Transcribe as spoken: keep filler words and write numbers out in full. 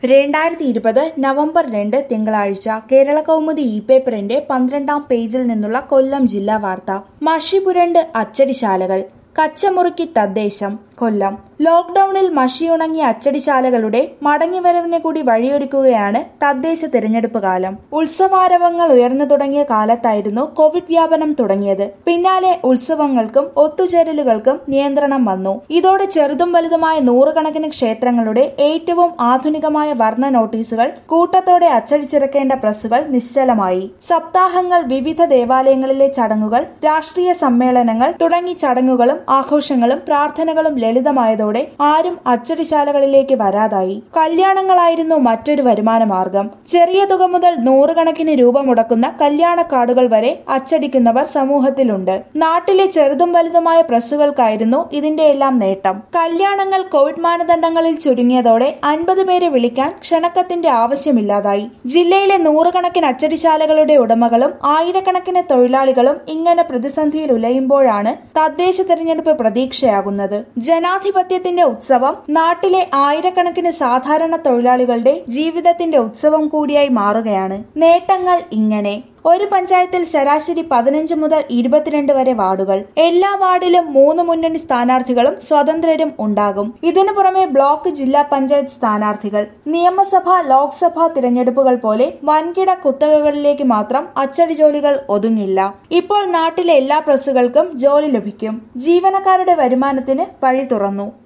രണ്ടായിരത്തി ഇരുപത് നവംബർ രണ്ട് തിങ്കളാഴ്ച കേരള കൗമുദി ഇ പേപ്പറിന്റെ പന്ത്രണ്ടാം പേജിൽ നിന്നുള്ള കൊല്ലം ജില്ലാ വാർത്ത. മഷി പുരണ്ട് അച്ചടിശാലകൾ, കച്ചമുറുക്കി തദ്ദേശം. കൊല്ലം. ലോക്ഡൌണിൽ മഷിയുണങ്ങിയ അച്ചടിശാലകളുടെ മടങ്ങിവരവിന് കൂടി വഴിയൊരുക്കുകയാണ് തദ്ദേശ തിരഞ്ഞെടുപ്പ് കാലം. ഉത്സവാരവങ്ങൾ ഉയർന്നു തുടങ്ങിയ കാലത്തായിരുന്നു കോവിഡ് വ്യാപനം തുടങ്ങിയത്. പിന്നാലെ ഉത്സവങ്ങൾക്കും ഒത്തുചേരലുകൾക്കും നിയന്ത്രണം വന്നു. ഇതോടെ ചെറുതും വലുതുമായ നൂറുകണക്കിന് ക്ഷേത്രങ്ങളുടെ ഏറ്റവും ആധുനികമായ വർണ്ണ നോട്ടീസുകൾ, കൂട്ടത്തോടെ അച്ചടിച്ചിറക്കേണ്ട പ്രസ്സുകൾ നിശ്ചലമായി. സപ്താഹങ്ങൾ, വിവിധ ദേവാലയങ്ങളിലെ ചടങ്ങുകൾ, രാഷ്ട്രീയ സമ്മേളനങ്ങൾ തുടങ്ങി ചടങ്ങുകളും ആഘോഷങ്ങളും പ്രാർത്ഥനകളും ലളിതമായതോടെ ആരും അച്ചടിശാലകളിലേക്ക് വരാതായി. കല്യാണങ്ങളായിരുന്നു മറ്റൊരു വരുമാന മാർഗം. ചെറിയ തുക മുതൽ നൂറുകണക്കിന് രൂപ മുടക്കുന്ന കല്യാണ കാർഡുകൾ വരെ അച്ചടിക്കുന്നവർ സമൂഹത്തിലുണ്ട്. നാട്ടിലെ ചെറുതും വലുതുമായ പ്രസ്സുകൾക്കായിരുന്നു ഇതിന്റെയെല്ലാം നേട്ടം. കല്യാണങ്ങൾ കോവിഡ് മാനദണ്ഡങ്ങളിൽ ചുരുങ്ങിയതോടെ അൻപത് പേരെ വിളിക്കാൻ ക്ഷണക്കത്തിന്റെ ആവശ്യമില്ലാതായി. ജില്ലയിലെ നൂറുകണക്കിന് അച്ചടിശാലകളുടെ ഉടമകളും ആയിരക്കണക്കിന് തൊഴിലാളികളും ഇങ്ങനെ പ്രതിസന്ധിയിൽ ഉലയുമ്പോഴാണ് തദ്ദേശ തെരഞ്ഞെടുപ്പ് പ്രതീക്ഷയാകുന്നത്. ജനാധിപത്യത്തിന്റെ ഉത്സവം നാട്ടിലെ ആയിരക്കണക്കിന് സാധാരണ തൊഴിലാളികളുടെ ജീവിതത്തിന്റെ ഉത്സവം കൂടിയായി മാറുകയാണ്. നേട്ടങ്ങൾ ഇങ്ങനെ: ഒരു പഞ്ചായത്തിൽ ശരാശരി പതിനഞ്ച് മുതൽ ഇരുപത്തിരണ്ട് വരെ വാർഡുകൾ. എല്ലാ വാർഡിലും മൂന്ന് മുന്നണി സ്ഥാനാർത്ഥികളും സ്വതന്ത്രരും ഉണ്ടാകും. ഇതിനു പുറമെ ബ്ലോക്ക്, ജില്ലാ പഞ്ചായത്ത് സ്ഥാനാർത്ഥികൾ. നിയമസഭ, ലോക്സഭാ തിരഞ്ഞെടുപ്പുകൾ പോലെ വൻകിട കുത്തകകളിലേക്ക് മാത്രം അച്ചടി ജോലികൾ ഒതുങ്ങില്ല. ഇപ്പോൾ നാട്ടിലെ എല്ലാ പ്രസ്സുകൾക്കും ജോലി ലഭിക്കും. ജീവനക്കാരുടെ വരുമാനത്തിന് വഴി തുറന്നു.